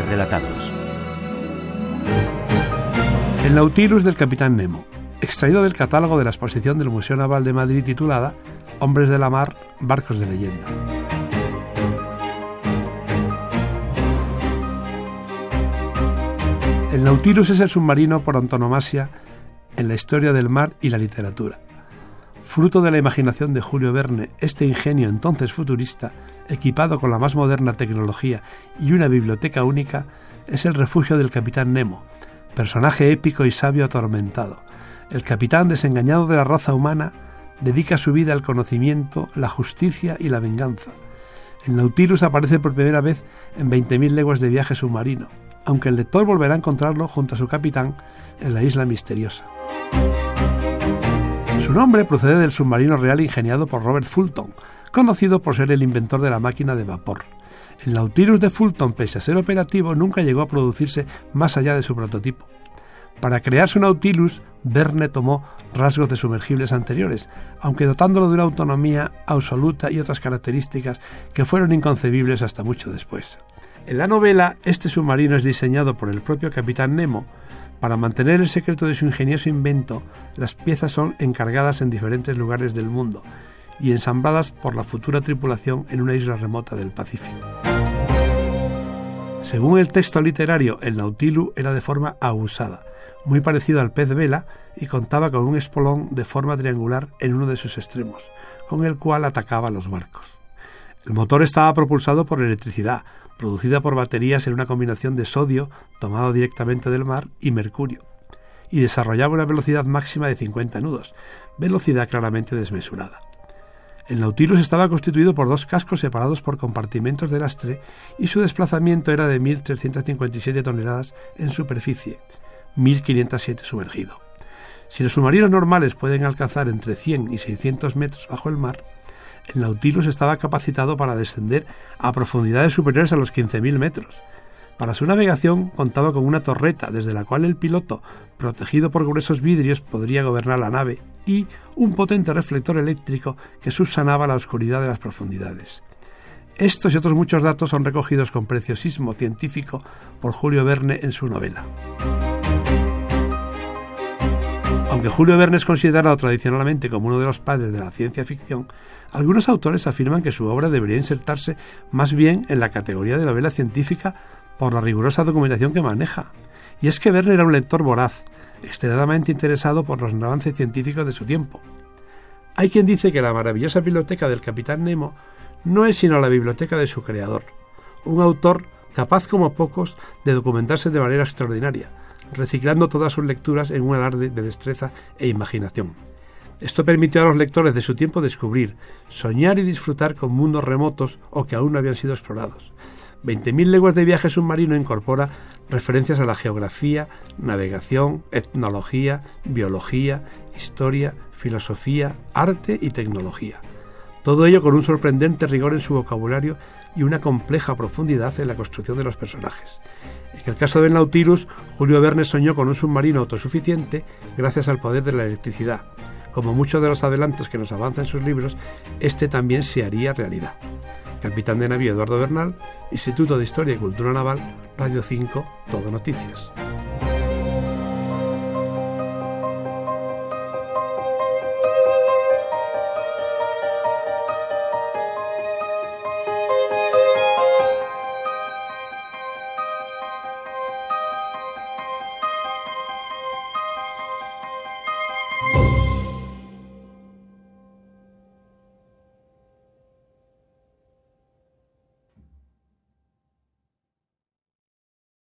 relatados. El Nautilus del Capitán Nemo, extraído del catálogo de la exposición del Museo Naval de Madrid titulada Hombres de la Mar, barcos de leyenda. El Nautilus es el submarino por antonomasia en la historia del mar y la literatura. Fruto de la imaginación de Julio Verne, este ingenio entonces futurista, equipado con la más moderna tecnología y una biblioteca única, es el refugio del Capitán Nemo, personaje épico y sabio atormentado. El capitán, desengañado de la raza humana, dedica su vida al conocimiento, la justicia y la venganza. El Nautilus aparece por primera vez en 20.000 leguas de viaje submarino, aunque el lector volverá a encontrarlo junto a su capitán en la isla misteriosa. Su nombre procede del submarino real ingeniado por Robert Fulton, conocido por ser el inventor de la máquina de vapor. El Nautilus de Fulton, pese a ser operativo, nunca llegó a producirse más allá de su prototipo. Para crear su Nautilus, Verne tomó rasgos de sumergibles anteriores, aunque dotándolo de una autonomía absoluta y otras características que fueron inconcebibles hasta mucho después. En la novela, este submarino es diseñado por el propio Capitán Nemo. Para mantener el secreto de su ingenioso invento, las piezas son encargadas en diferentes lugares del mundo y ensambladas por la futura tripulación en una isla remota del Pacífico. Según el texto literario, el Nautilus era de forma abusada, muy parecido al pez vela, y contaba con un espolón de forma triangular en uno de sus extremos, con el cual atacaba a los barcos. El motor estaba propulsado por electricidad, producida por baterías en una combinación de sodio, tomado directamente del mar, y mercurio, y desarrollaba una velocidad máxima de 50 nudos, velocidad claramente desmesurada. El Nautilus estaba constituido por dos cascos separados por compartimentos de lastre y su desplazamiento era de 1.357 toneladas en superficie, 1.507 sumergido. Si los submarinos normales pueden alcanzar entre 100 y 600 metros bajo el mar, el Nautilus estaba capacitado para descender a profundidades superiores a los 15.000 metros. Para su navegación contaba con una torreta desde la cual el piloto, protegido por gruesos vidrios, podría gobernar la nave, y un potente reflector eléctrico que subsanaba la oscuridad de las profundidades. Estos y otros muchos datos son recogidos con preciosismo científico por Julio Verne en su novela. Aunque Julio Verne es considerado tradicionalmente como uno de los padres de la ciencia ficción, algunos autores afirman que su obra debería insertarse más bien en la categoría de novela científica por la rigurosa documentación que maneja. Y es que Verne era un lector voraz, extremadamente interesado por los avances científicos de su tiempo. Hay quien dice que la maravillosa biblioteca del Capitán Nemo no es sino la biblioteca de su creador, un autor capaz como pocos de documentarse de manera extraordinaria, reciclando todas sus lecturas en un alarde de destreza e imaginación. Esto permitió a los lectores de su tiempo descubrir, soñar y disfrutar con mundos remotos o que aún no habían sido explorados. 20.000 leguas de viaje submarino incorpora referencias a la geografía, navegación, etnología, biología, historia, filosofía, arte y tecnología. Todo ello con un sorprendente rigor en su vocabulario y una compleja profundidad en la construcción de los personajes. En el caso del Nautilus, Julio Verne soñó con un submarino autosuficiente gracias al poder de la electricidad. Como muchos de los adelantos que nos avanza en sus libros, este también se haría realidad. Capitán de navío Eduardo Bernal, Instituto de Historia y Cultura Naval, Radio 5, Todo Noticias.